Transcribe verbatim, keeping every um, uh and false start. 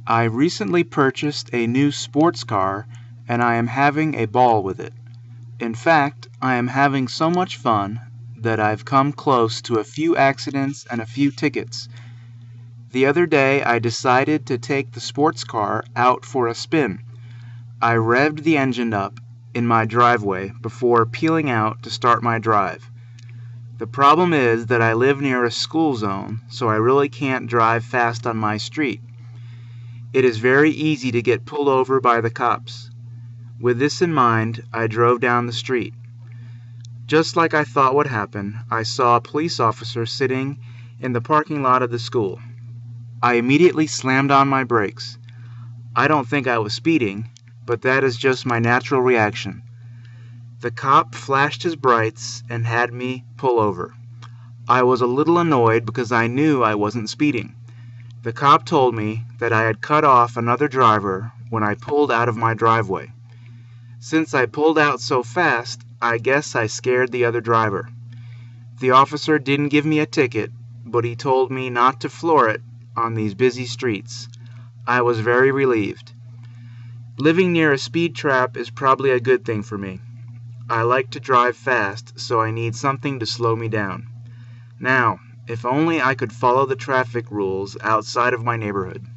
I recently purchased a new sports car and I am having a ball with it. In fact, I am having so much fun that I've come close to a few accidents and a few tickets. The other day I decided to take the sports car out for a spin. I revved the engine up in my driveway before peeling out to start my drive. The problem is that I live near a school zone, so I really can't drive fast on my street. It is very easy to get pulled over by the cops. With this in mind, I drove down the street. Just like I thought would happen, I saw a police officer sitting in the parking lot of the school. I immediately slammed on my brakes. I don't think I was speeding, but that is just my natural reaction. The cop flashed his brights and had me pull over. I was a little annoyed because I knew I wasn't speeding. The cop told me that I had cut off another driver when I pulled out of my driveway. Since I pulled out so fast, I guess I scared the other driver. The officer didn't give me a ticket, but he told me not to floor it on these busy streets. I was very relieved. Living near a speed trap is probably a good thing for me. I like to drive fast, so I need something to slow me down. Now, if only I could follow the traffic rules outside of my neighborhood.